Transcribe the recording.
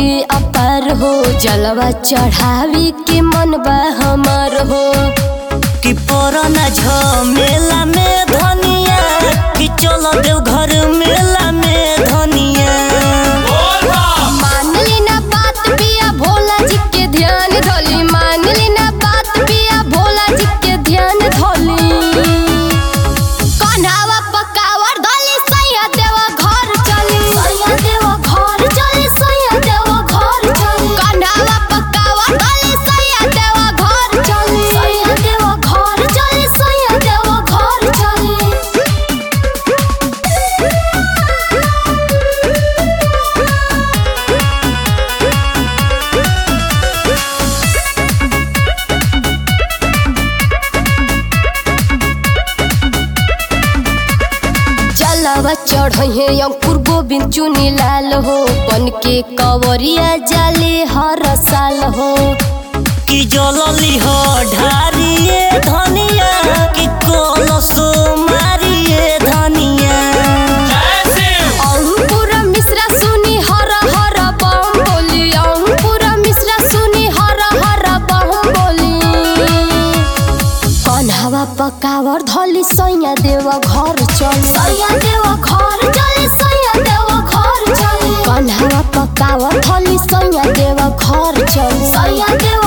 के अपार हो, जलवा चढ़ावी के मन बा हमार हो। कि पुराना झमेला में धनिया, कि चलो देव घर मेला में धनिया। मान लेना बात पिया भोला जी के ध्यान धोली, मान लेना बात पिया भोला जी के ध्यान धोली। कन्हावा पकावर धोली सैया देवा घर चली, सैया देवा घर चली, सैया देवा घर चली। कन्हावा पकावर धोली सैया देवा घर चली, सैया देवा घर चली, सैया देवा घर चली। जलवा चढ़े अंकुर गोविंद चुनी लाल हो, बन के कवरिया जाले हर साल हो। कि जलली हो ढारिए धनिया, कि कोलसो मारिए धनिया। अंकुर मिश्रा सुनी हर हर बम बोली, अंकुर मिश्रा सुनी हर हर बम बोली। कन्हावा पकावर धोली सैया देवा घर चली, सैया देवा घर चली, सैया देवा घर चली। कन्हावा पकावर धोली सैया देवा घर चली, सैया देवा